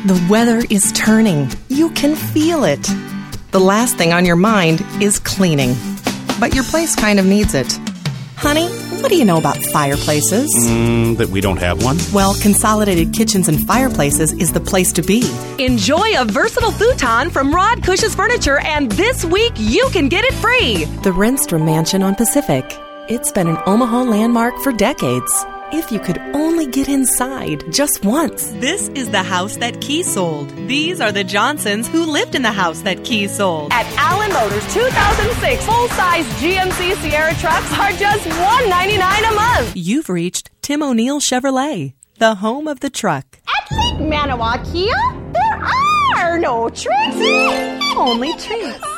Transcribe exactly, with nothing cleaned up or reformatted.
The weather is turning. You can feel it. The last thing on your mind is cleaning. But your place kind of needs it. Honey, what do you know about fireplaces? Mm, that we don't have one? Well, Consolidated Kitchens and Fireplaces is the place to be. Enjoy a versatile futon from Rod Cush's Furniture, and this week you can get it free. The Renstrom Mansion on Pacific. It's been an Omaha landmark for decades. If you could only get inside just once. This is the house that Key sold. These are the Johnsons who lived in the house that Key sold. At Allen Motors, two thousand six full-size G M C Sierra trucks are just one hundred ninety-nine dollars a month. You've reached Tim O'Neill Chevrolet, the home of the truck. At Lake Manawa Kia, there are no tricks, only treats.